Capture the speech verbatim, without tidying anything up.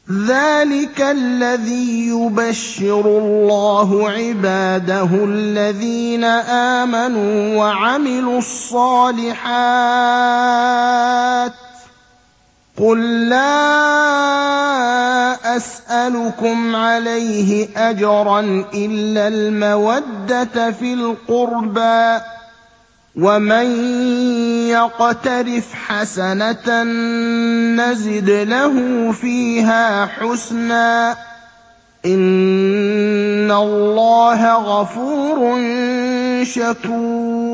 ذَٰلِكَ الَّذِي يُبَشِّرُ اللَّهُ عِبَادَهُ الَّذِينَ آمَنُوا وَعَمِلُوا الصَّالِحَاتِ ۗ قُل لَّا أَسْأَلُكُمْ عَلَيْهِ أَجْرًا إِلَّا الْمَوَدَّةَ فِي الْقُرْبَىٰ ۗ وَمَن يَقْتَرِفْ حَسَنَةً نَّزِدْ لَهُ فِيهَا حُسْنًا ۚ إِنَّ اللَّهَ غَفُورٌ شَكُورٌ.